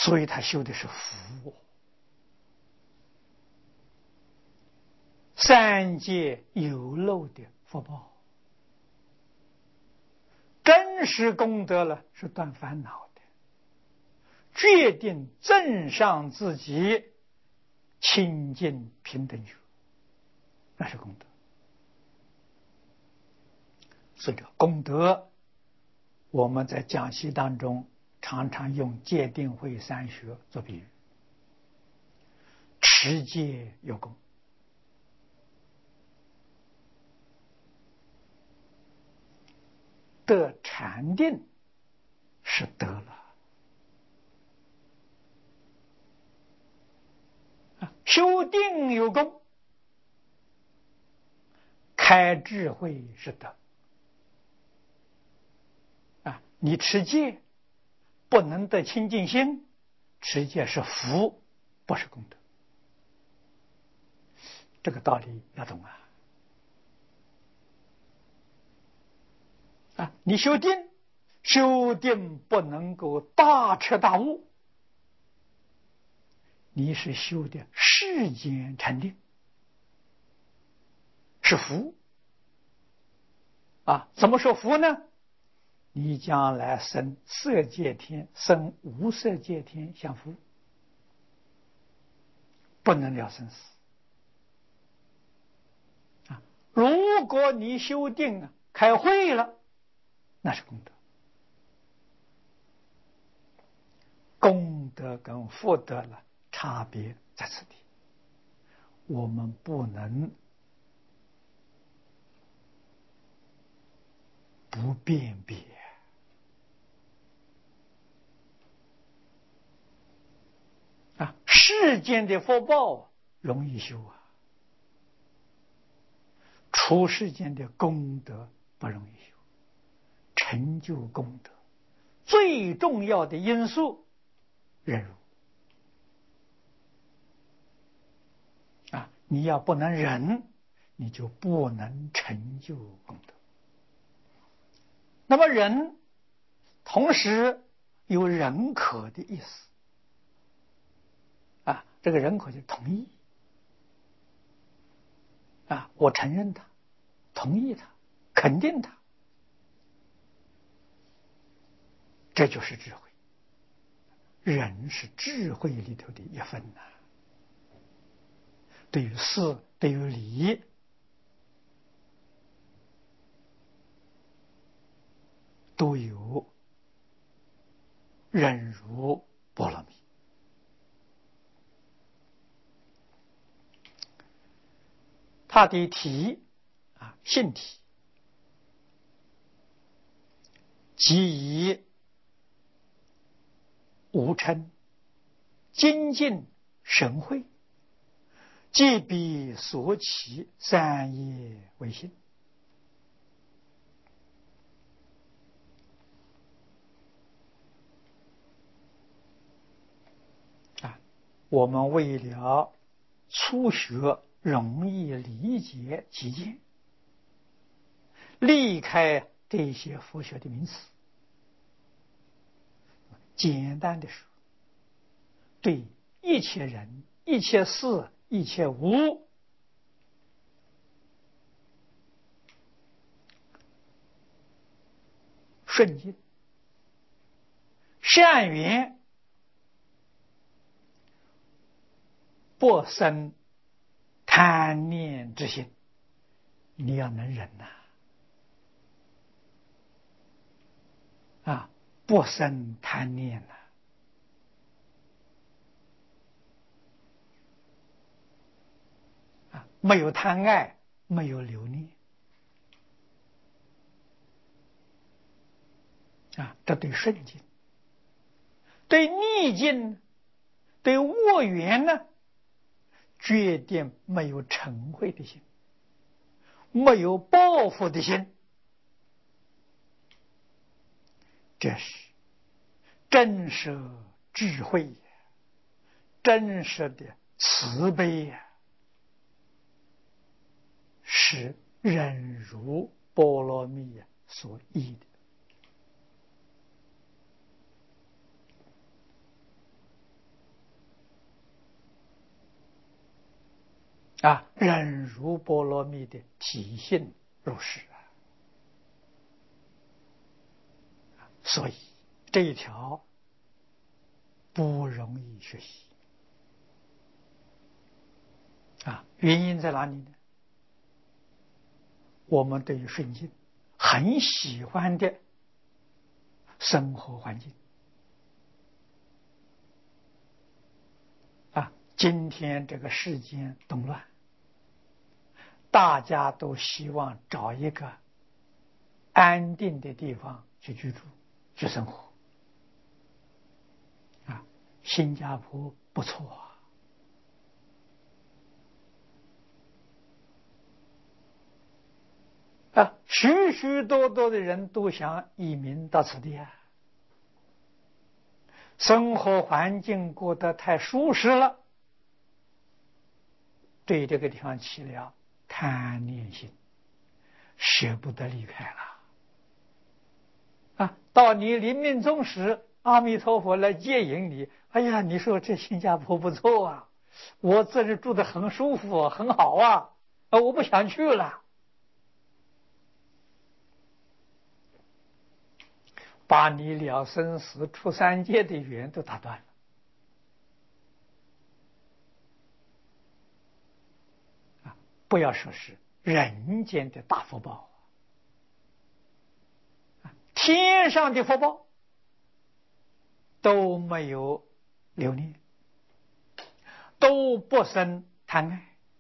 所以他修的是福。三界有漏的福报，真实功德了是断烦恼的，决定正上自己清净平等觉，那是功德。所以功德，我们在讲习当中常常用戒定慧三学做比喻。持戒有功，得禅定是得了，修定有功，开智慧是得。你持戒不能得清净心，持戒是福，不是功德。这个道理要懂你修定不能够大彻大悟，你是修的世间禅定，是福怎么说福呢？你将来生色界天，生无色界天享福，不能了生死如果你修定开慧了，那是功德。功德跟福德了差别在此地，我们不能不辨别世间的福报容易修出世间的功德不容易修。成就功德最重要的因素，忍辱你要不能忍，你就不能成就功德。那么忍同时有认可的意思这个认可就是同意我承认他，同意他，肯定他，这就是智慧。忍是智慧里头的一份对于事，对于理，都有忍辱波罗蜜。它的体性体即以无嗔精进神慧，即彼所起三业为性。我们为了初学容易理解起见，离开这些佛学的名词，简单的说，对一切人、一切事、一切物顺境善缘，不生贪念之心，你要能忍不生贪念没有贪爱，没有留念这对顺境。对逆境，对恶缘呢，决定没有嗔恚的心，没有报复的心，这是真实智慧，真实的慈悲是忍辱波罗蜜所依的。 忍辱波罗蜜的体性入世所以这一条不容易学习原因在哪里呢？我们对于顺境很喜欢的生活环境今天这个世间动乱，大家都希望找一个安定的地方去居住、去生活新加坡不错许许多多的人都想移民到此地生活环境过得太舒适了，对这个地方起了贪念心，舍不得离开了到你临命终时，阿弥陀佛来接引你，哎呀，你说这新加坡不错我这里住得很舒服很好我不想去了，把你了生死出三界的缘都打断了不要说是人间的大福报天上的福报都没有留恋，都不生贪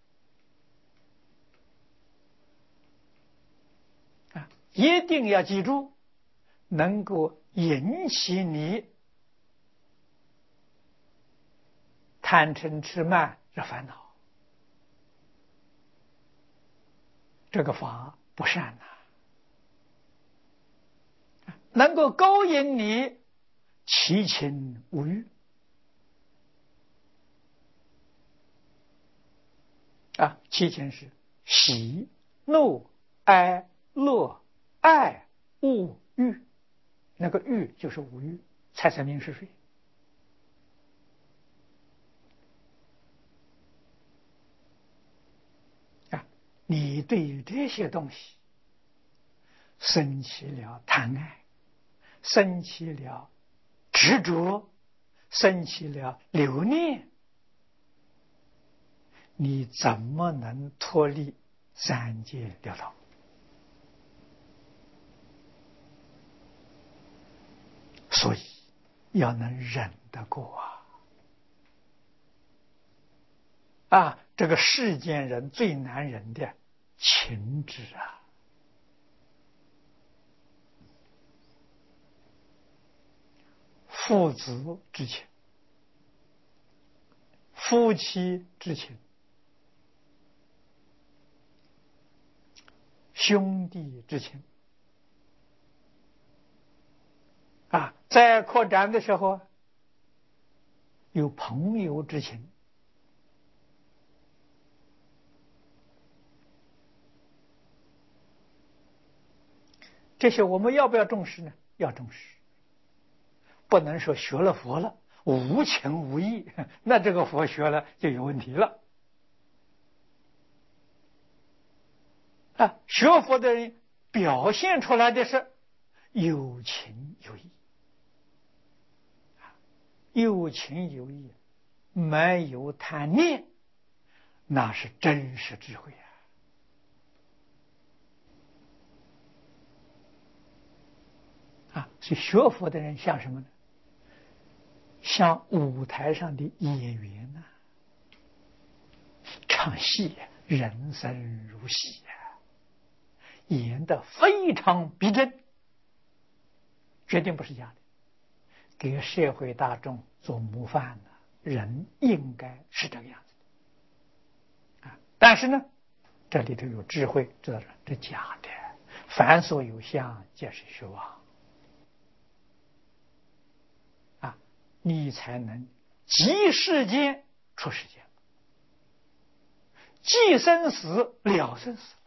爱一定要记住，能够引起你贪嗔痴慢这烦恼，这个法不善能够勾引你七情五欲七情是喜怒哀乐爱恶欲，那个欲就是五欲，财产名食睡你对于这些东西生起了贪爱，生起了执着，生起了留念，你怎么能脱离三界六道？所以要能忍得过这个世间人最难忍的情执父子之情，夫妻之情，兄弟之情在扩展的时候有朋友之情这些我们要不要重视呢？要重视，不能说学了佛了无情无义，那这个佛学了就有问题了学佛的人表现出来的是有情有义，有情有义，没有贪念，那是真实智慧所以学佛的人像什么呢？像舞台上的演员唱戏人生如戏演得非常逼真，决定不是假的，给社会大众做模范人应该是这个样子但是呢，这里头有智慧，知道这假的，凡所有相，皆是虚妄你才能即世间出世间，即生死了生死，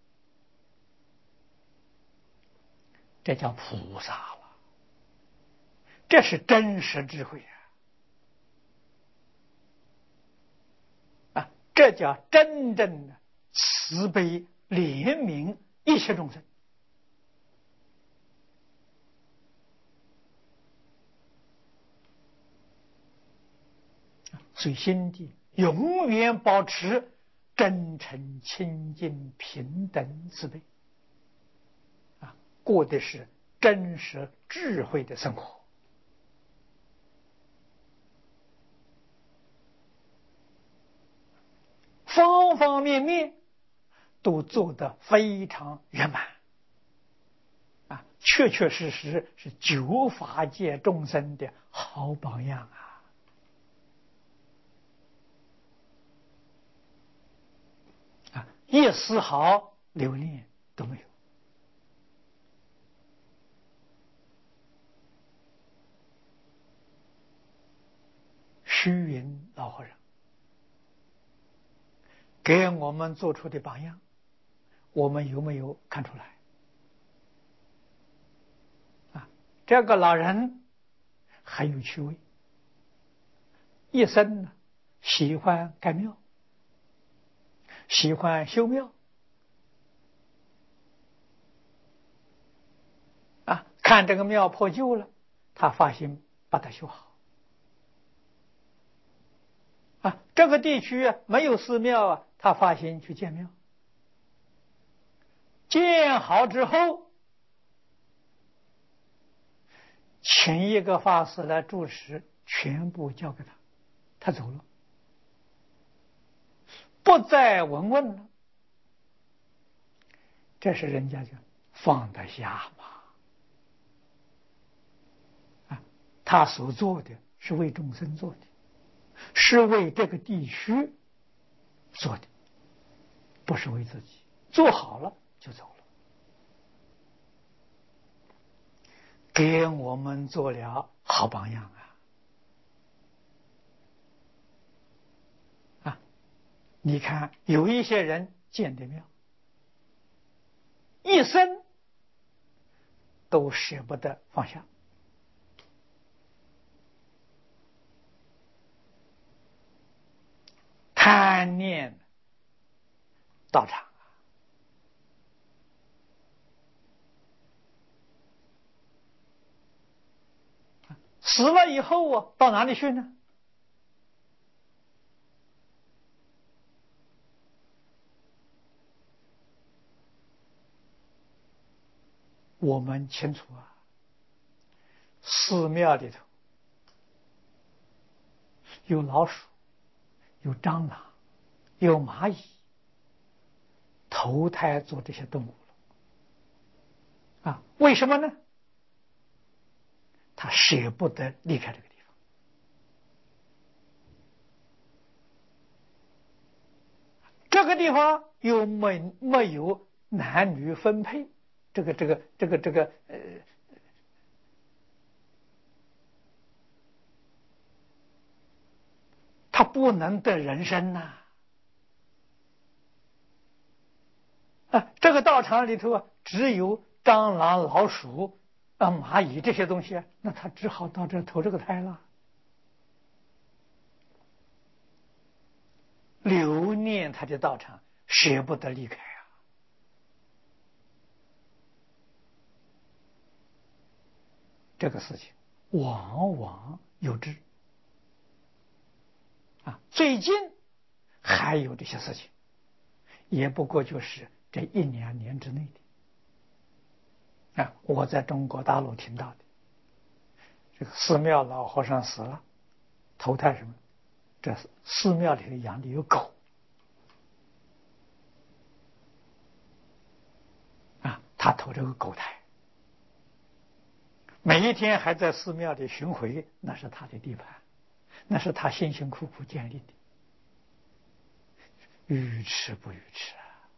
这叫菩萨了，这是真实智慧这这叫真正的慈悲怜悯一切众生。所以心地永远保持真诚、清净、平等、慈悲，过的是真实智慧的生活。方方面面都做得非常圆满，确确实实是九法界众生的好榜样一丝毫留恋都没有。虚云老和尚给我们做出的榜样，我们有没有看出来？这个老人很有趣味，一生呢喜欢盖庙，喜欢修庙，看这个庙破旧了，他发心把它修好。这个地区没有寺庙他发心去建庙，建好之后，请一个法师来主持，全部交给他，他走了，不再闻问了。这是人家就放得下嘛。他所做的是为众生做的，是为这个地区做的，不是为自己。做好了就走了，给我们做了好榜样你看有一些人建的庙，一生都舍不得放下，贪念道场死了以后到哪里去呢？我们清楚寺庙里头有老鼠，有蟑螂，有蚂蚁，投胎做这些动物了为什么呢？他舍不得离开这个地方。这个地方又没有男女分配，他不能得人身这个道场里头只有蟑螂、老鼠蚂蚁这些东西，那他只好到这投这个胎了。留念他的道场，舍不得离开这个事情往往有之最近还有这些事情，也不过就是这1-2年之内的我在中国大陆听到的。这个寺庙老和尚死了，投胎什么？这寺庙里头养的有狗他投这个狗胎，每一天还在寺庙里巡回，那是他的地盘，那是他辛辛苦苦建立的，愚痴不愚痴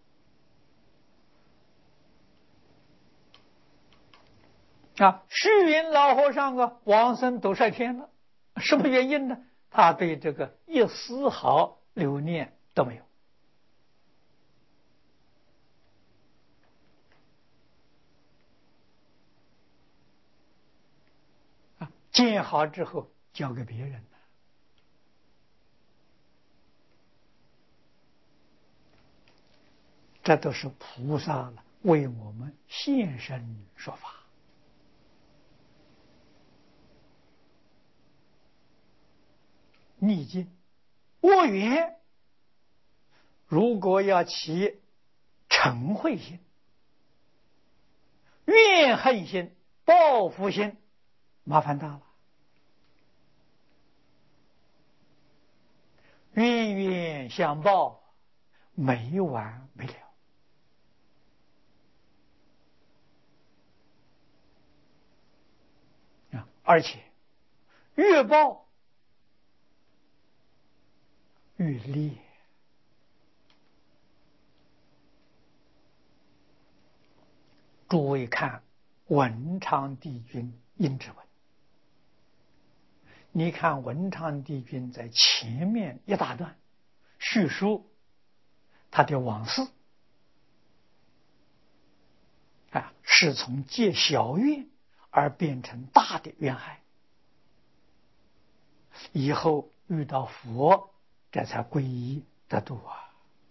虚云老和尚往生斗率天了，什么原因呢？他对这个一丝毫留念都没有建好之后交给别人了。 这都是菩萨了为我们现身说法。逆境恶缘，如果要起嗔恚心、怨恨心、报复心，麻烦大了，冤冤相报，没完没了。而且越报越烈。诸位看文昌帝君阴之文，你看文昌帝君在前面一大段叙述他的往事，是从结小怨而变成大的怨害，以后遇到佛，这才皈依得度啊。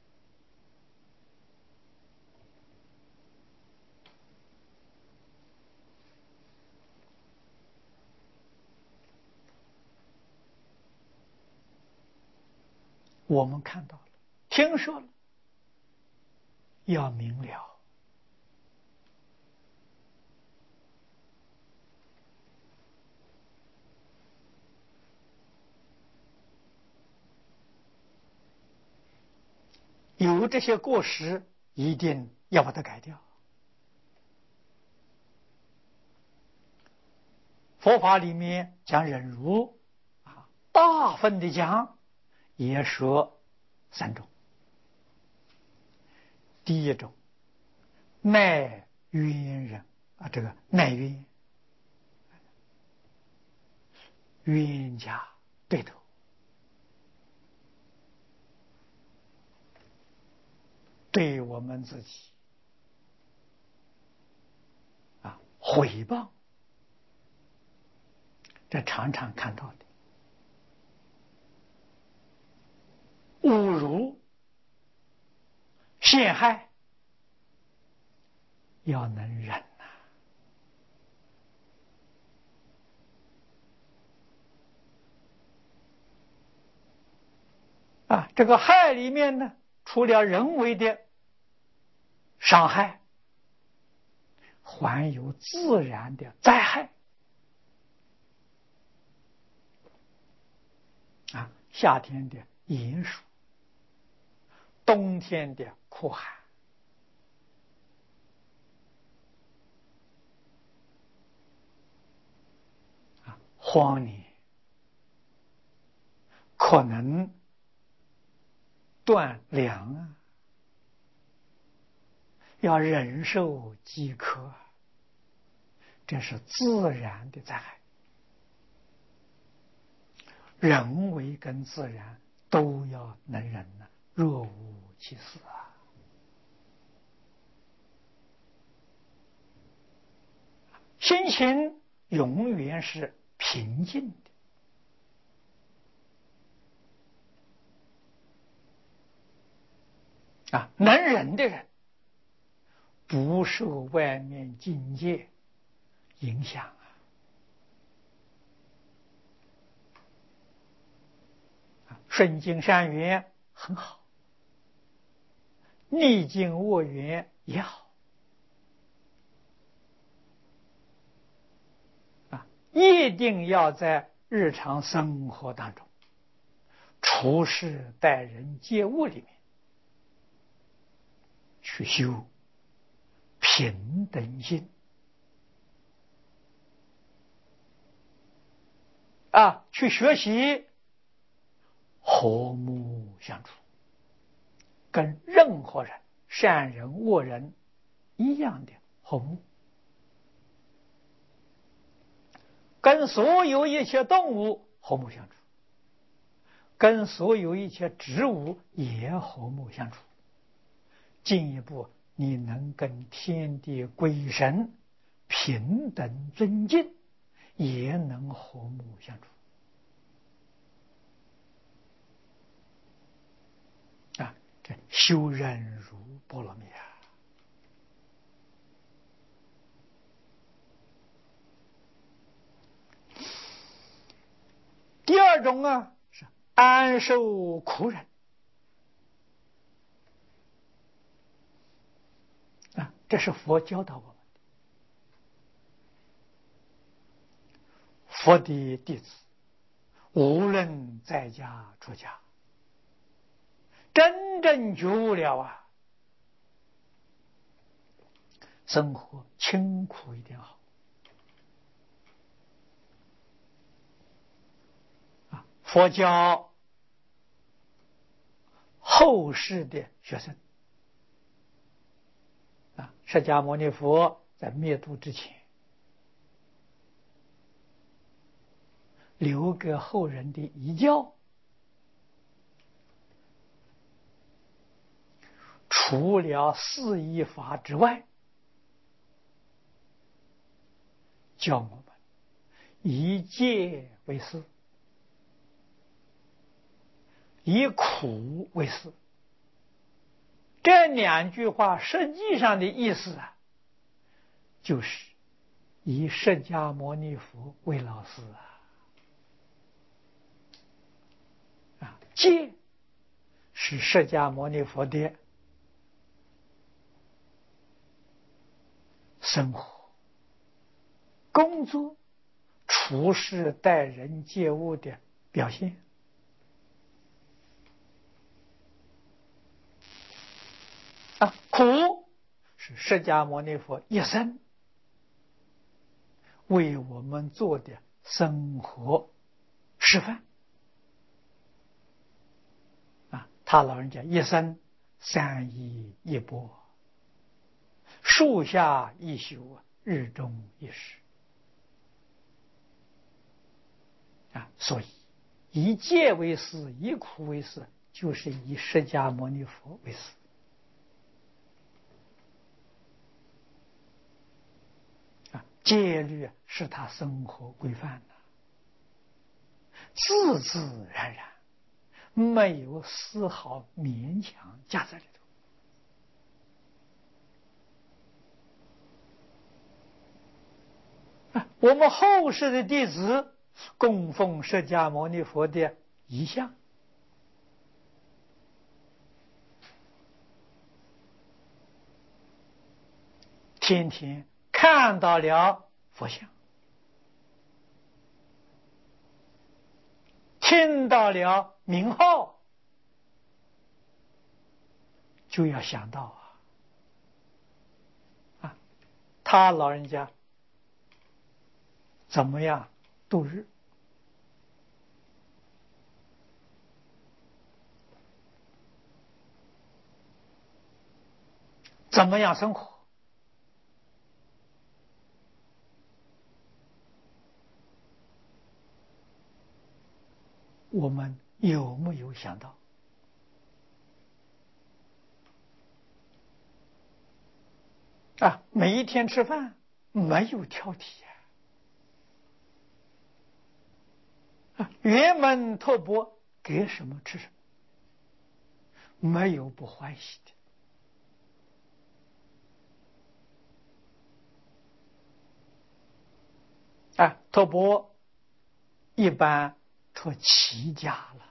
我们看到了，听说了，要明了。有这些过失，一定要把它改掉。佛法里面讲忍辱，大分的讲也说三种。第一种，耐冤人这个耐冤，冤家对头，对我们自己毁谤，这常常看到的侮辱、陷害，要能忍这个害里面呢，除了人为的伤害，还有自然的灾害夏天的炎暑，冬天的酷寒，荒年可能断粮要忍受饥渴，这是自然的灾害。人为跟自然都要能忍若无其事心情永远是平静的能忍的人不受外面境界影响顺境善缘很好，逆境恶缘也好一定要在日常生活当中处事待人接物里面去修平等心去学习和睦相处，跟任何人善人恶人一样的和睦，跟所有一切动物和睦相处，跟所有一切植物也和睦相处。进一步，你能跟天地鬼神平等尊敬，也能和睦相处这修忍辱波罗蜜啊。第二种啊是安受苦忍啊，这是佛教导我们的。佛的弟子无论在家出家，真正觉悟了啊，生活清苦一点好啊。佛教后世的学生啊，释迦牟尼佛在灭度之前，留给后人的遗教，除了四依法之外，教我们以戒为师，以苦为师。这两句话实际上的意思啊，就是以释迦牟尼佛为老师啊。戒是释迦牟尼佛的生活、工作、处事待人接物的表现啊。苦是释迦牟尼佛一生为我们做的生活示范啊。他老人家一生三衣一钵，树下一宿，日中一时啊。所以以戒为师，以苦为师，就是以释迦牟尼佛为师啊。戒律是他生活规范的，自自然然，没有丝毫勉强加在里头啊。我们后世的弟子供奉释迦牟尼佛的遗像，天天看到了佛像，听到了名号，就要想到啊，他老人家怎么样度日，怎么样生活。我们有没有想到啊？每一天吃饭没有挑剔啊，辕门托钵给什么吃什么，没有不欢喜的啊。托钵一般托齐家了，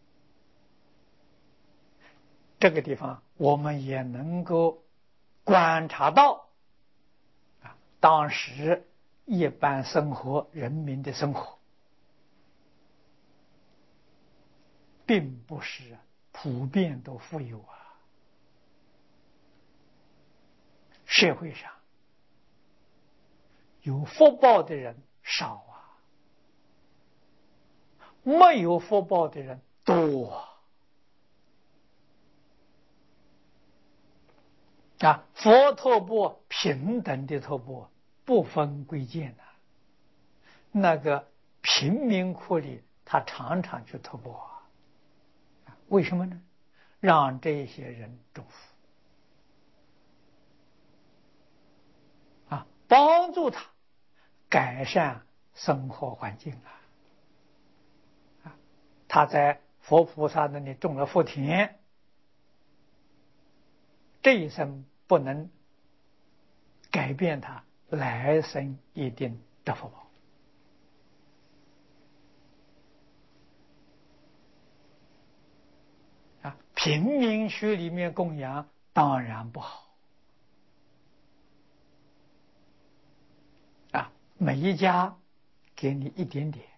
这个地方我们也能够观察到啊，当时一般生活人民的生活并不是普遍都富有啊。社会上有福报的人少啊，没有福报的人多啊。佛托钵平等的托钵，不分贵贱的。那个贫民窟里，他常常去托钵啊。为什么呢？让这些人祝福啊，帮助他改善生活环境啊。他在佛菩萨那里种了福田， 这一生不能改变他，来生一定得福报。平民区里面供养当然不好每一家给你一点点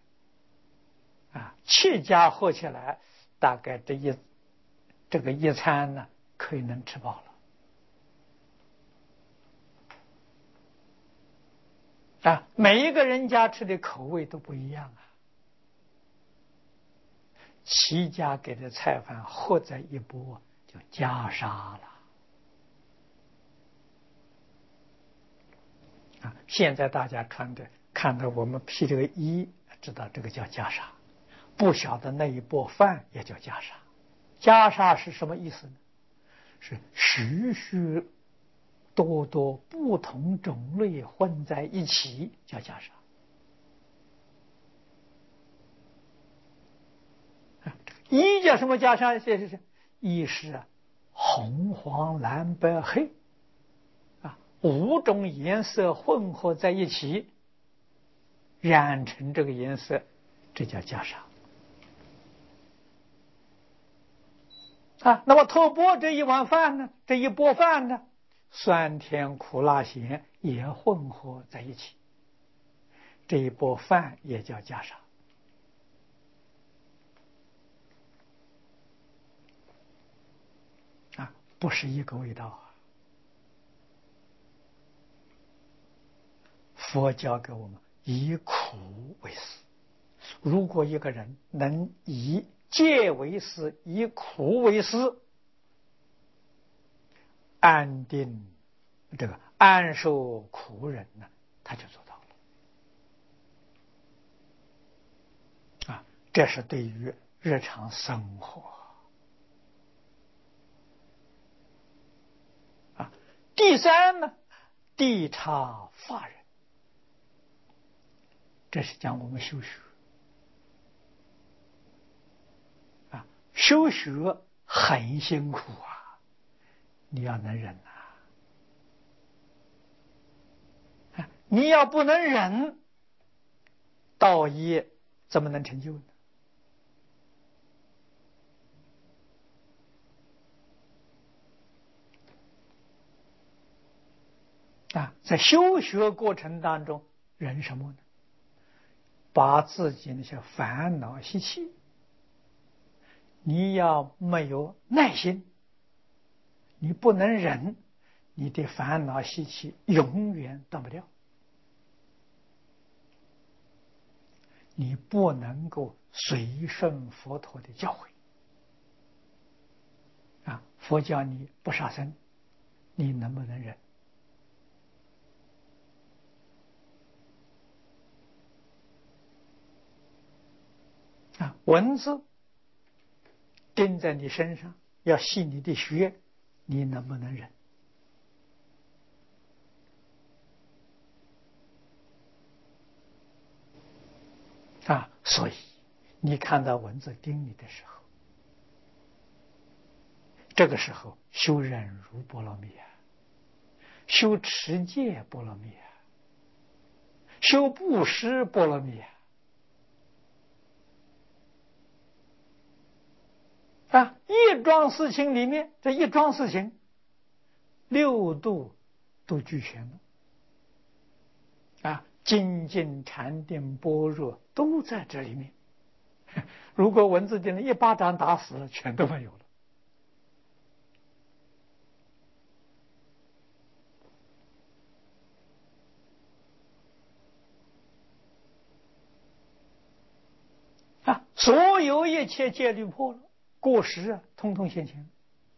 7家合起来，大概这个一餐呢，可以能吃饱了每一个人家吃的口味都不一样7家给的菜饭合在一钵，就袈裟了现在大家看到我们披这个衣，知道这个叫袈裟，不晓得那一钵饭也叫袈裟。袈裟是什么意思呢？是许许多多不同种类混在一起，叫袈裟。衣叫什么袈裟？衣是红黄蓝白黑5种颜色混合在一起，染成这个颜色，这叫袈裟那么托钵这一碗饭呢，这一钵饭呢，酸甜苦辣咸也混合在一起，这一钵饭也叫袈裟不是一个味道佛教给我们以苦为师，如果一个人能以戒为师，以苦为师，安定安受苦忍呢，他就做到了这是对于日常生活第三呢，谛察法人，这是讲我们修学修学很辛苦你要能忍你要不能忍，道业怎么能成就呢？在修学过程当中，忍什么呢？把自己那些烦恼习气，你要没有耐心，你不能忍，你的烦恼习气永远断不掉。你不能够随顺佛陀的教诲佛教你不杀生，你能不能忍？蚊子叮在你身上要吸你的血，你能不能忍？所以你看到蚊子叮你的时候，这个时候修忍辱波罗蜜修持戒波罗蜜修布施波罗蜜一桩事情里面，这一桩事情6度都俱全了精进禅定般若都在这里面。如果蚊子叮了一巴掌打死了，全都没有了所有一切戒律破了，过失通通现前。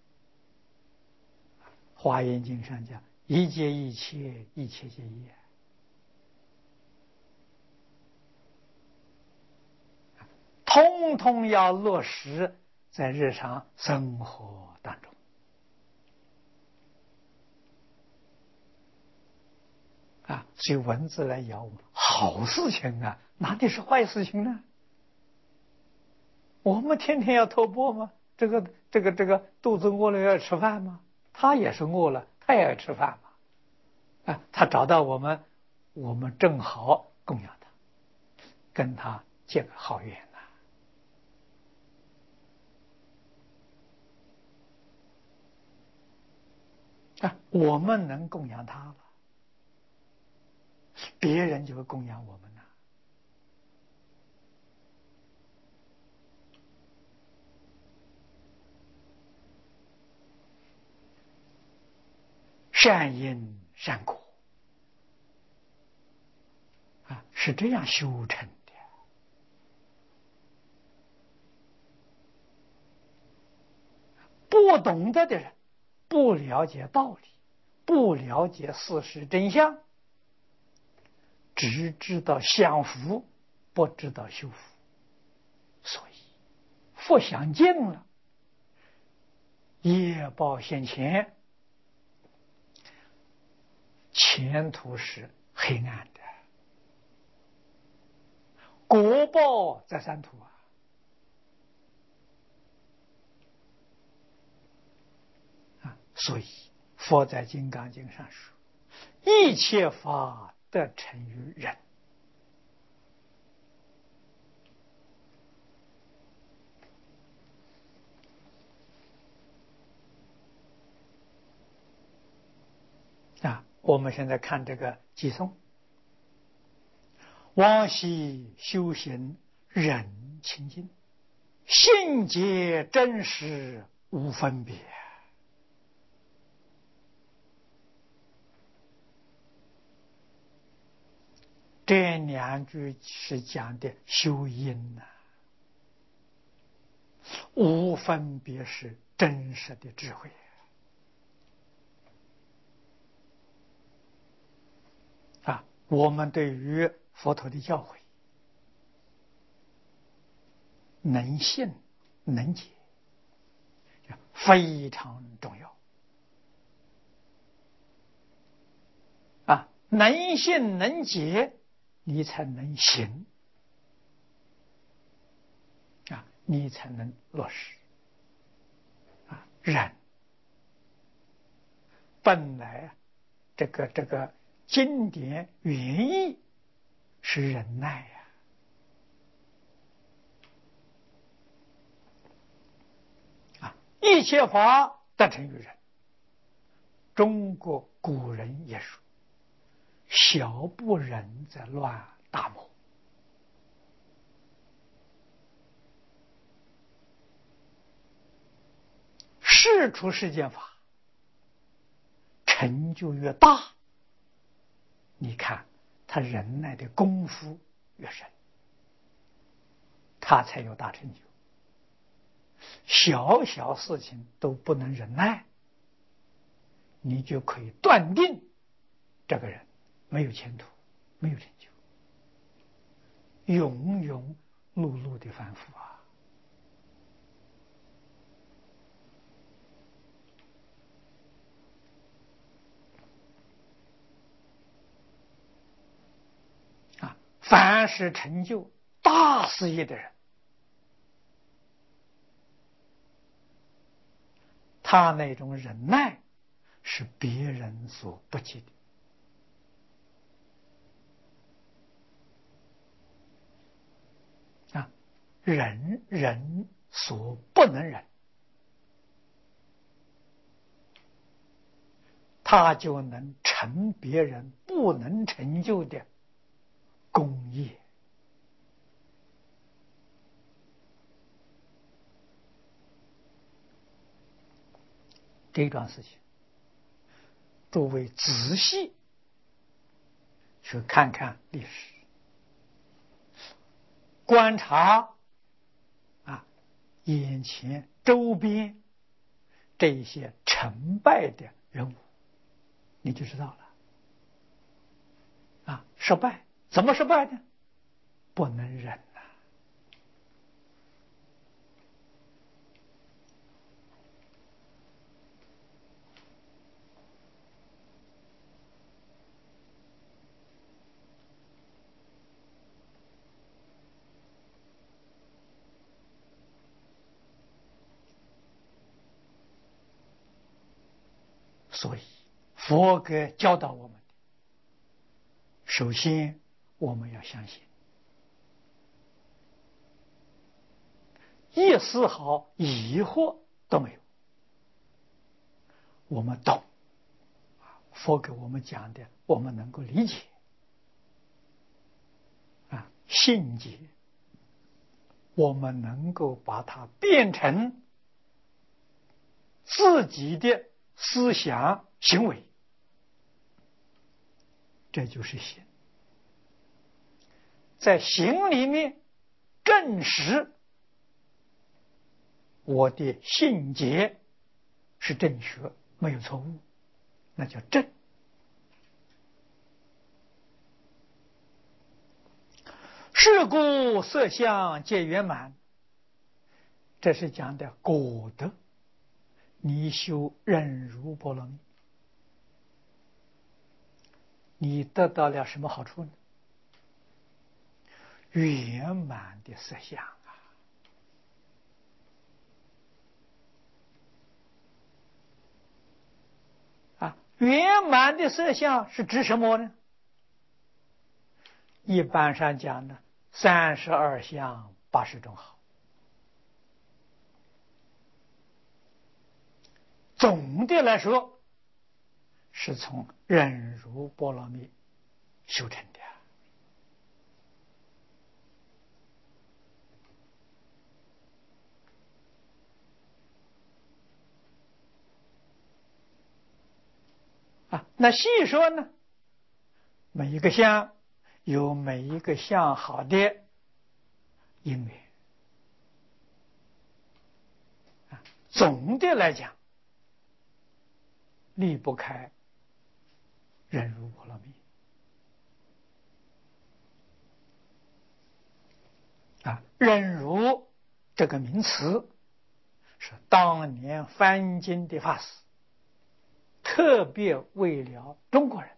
华严经上讲一戒一切，一切戒一通通要落实在日常生活当中所以蚊子来咬我们，好事情哪里是坏事情呢？我们天天要托钵吗？这个肚子饿了要吃饭吗？ 他也是饿了，他也要吃饭嘛。他找到我们，我们正好供养他，跟他结个好缘我们能供养他了，别人就会供养我们了。善因善果是这样修成的。不懂得的人，不了解道理，不了解事实真相，只知道享福，不知道修福，所以福享尽了，业报现前，前途是黑暗的，果报在三途所以佛在《金刚经》上说：“一切法得成于人。”我们现在看这个偈颂：“往昔修行人清净，性解真实无分别。”这两句是讲的修因无分别是真实的智慧我们对于佛陀的教诲能信能解非常重要能信能解，你才能行你才能落实人本来这个经典原意是忍耐一切法得成于人。中国古人也说：“小不忍则乱大谋。”事出世间法，成就越大，你看他忍耐的功夫越深，他才有大成就。小小事情都不能忍耐，你就可以断定这个人没有前途，没有成就，庸庸碌碌的凡夫凡是成就大事业的人，他那种忍耐是别人所不及的人所不能忍，他就能成别人不能成就的功业。这桩事情，诸位仔细去看看历史，观察眼前周边这些成败的人物，你就知道了失败怎么失败呢？不能忍所以佛给教导我们的，首先我们要相信，一丝毫疑惑都没有。我们懂佛给我们讲的，我们能够理解信解，我们能够把它变成自己的思想行为，这就是行。在行里面证实我的信解是正确，没有错误，那叫正。是故色相皆圆满，这是讲的果德。你修忍辱波罗蜜，你得到了什么好处呢？圆满的色相圆满的色相是指什么呢？一般上讲呢，32相80种好。总的来说，是从忍辱波罗蜜修成的。那细说呢，每一个相有每一个相好的因缘。总的来讲，离不开忍辱波罗蜜。忍辱这个名词是当年翻经的法师特别为了中国人，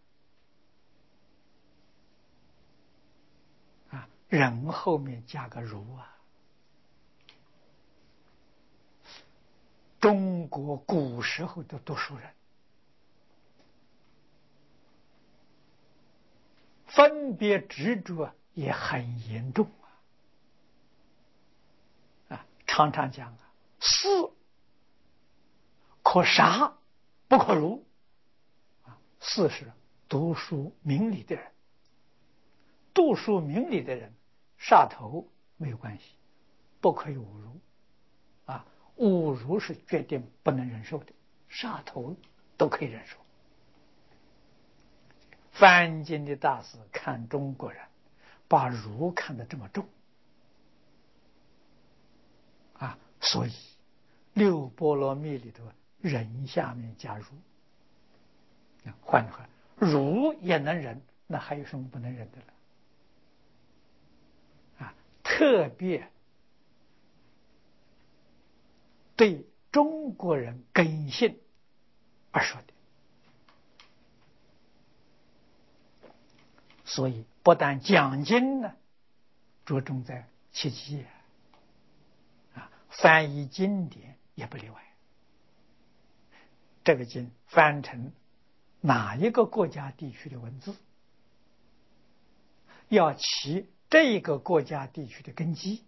忍后面加个辱中国古时候的读书人分别执着也很严重常常讲士可杀不可辱。士是读书明理的人，读书明理的人杀头没有关系，不可以侮辱侮辱是决定不能忍受的，杀头都可以忍受。翻经的大师看中国人把儒看得这么重所以六波罗蜜里头忍下面加儒。换句话，儒也能忍，那还有什么不能忍的了？特别对中国人根性而说的。所以不但讲经呢着重在切记翻译经典也不例外。这个经翻成哪一个国家地区的文字，要起这个国家地区的根基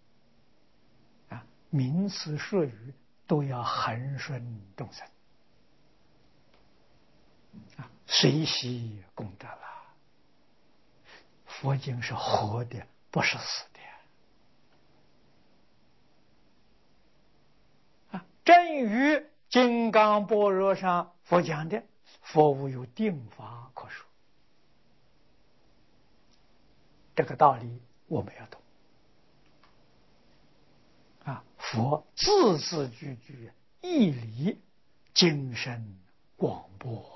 名词术语都要恒顺众生随喜功德了。佛经是活的，不是死的正于金刚般若上佛讲的，佛无有定法可说。这个道理我们要懂佛字字句句义理精深广博，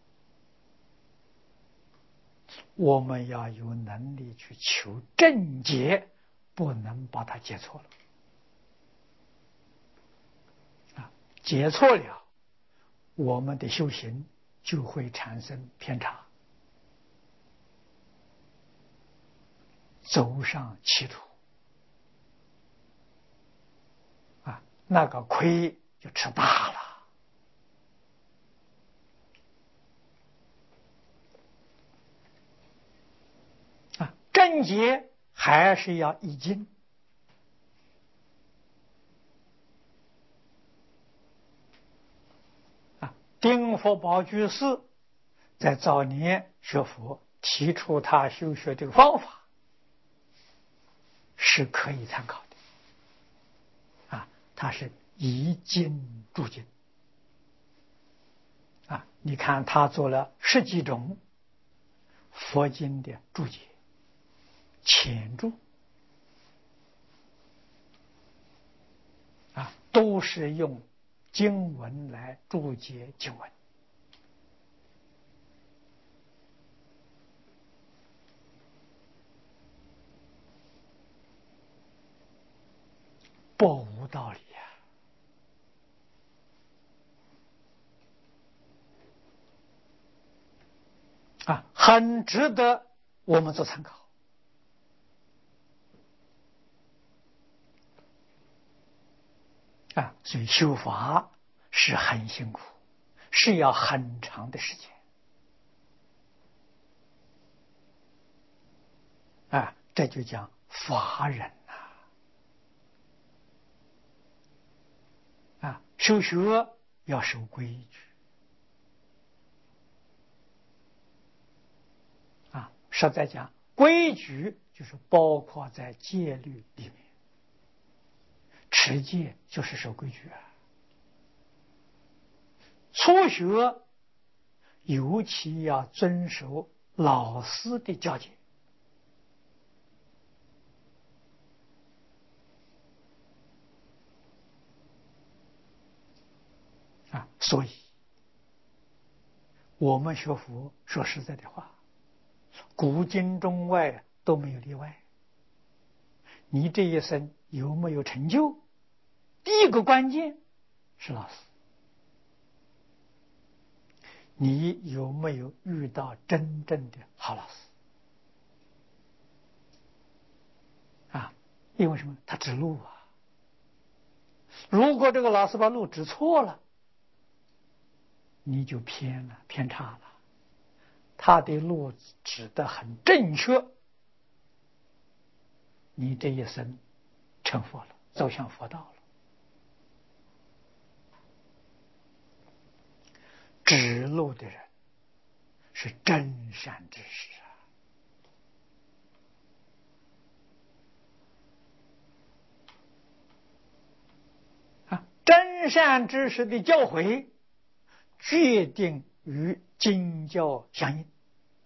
我们要有能力去求正解，不能把它解错了解错了，我们的修行就会产生偏差，走上歧途那个亏就吃大了清洁还是要易经。丁福宝居士在早年学佛，提出他修学这个方法，是可以参考的。他是以经注经。你看他做了10几种佛经的注解、浅注，都是用经文来注解经文。不无道理很值得我们做参考。所以修法是很辛苦，是要很长的时间。这就讲法忍修学要守规矩。实在讲，规矩就是包括在戒律里面，持戒就是守规矩。初学尤其要遵守老师的教诫。所以我们学佛说实在的话，古今中外都没有例外。你这一生有没有成就，第一个关键是老师。你有没有遇到真正的好老师？因为什么？他指路如果这个老师把路指错了，你就偏差了。他的路指得很正确，你这一生成佛了，走向佛道了。指路的人是真善知识真善知识的教诲决定与经教相应。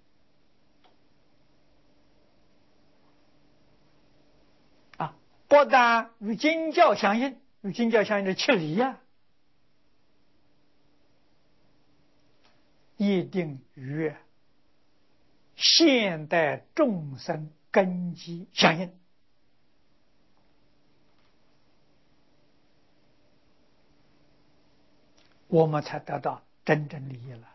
不但与经教相应，与经教相应的切理一定与现代众生根基相应。我们才得到真正利益了。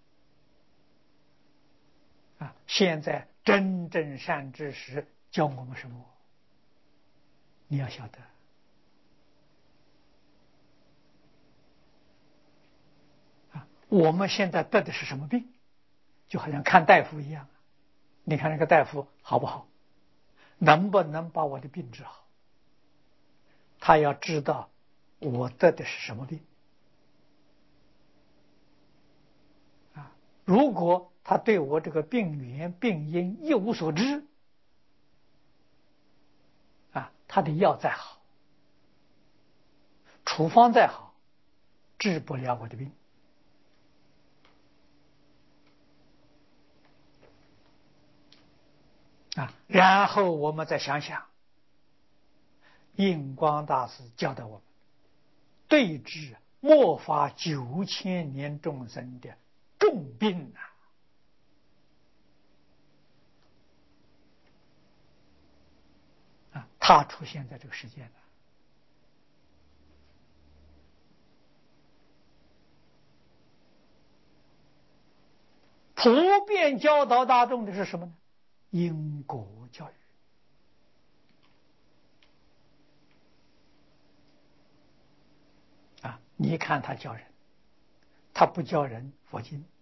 现在真正善知识教我们什么？你要晓得，我们现在得的是什么病？就好像看大夫一样，你看那个大夫好不好？能不能把我的病治好？他要知道我得的是什么病。如果他对我这个病源病因一无所知，他的药再好，处方再好，治不了我的病。然后我们再想想，印光大师教导我们，对治末法9000年众生的重病它出现在这个世界了。普遍教导大众的是什么呢？因果教育。你看他教人，他不教人佛经，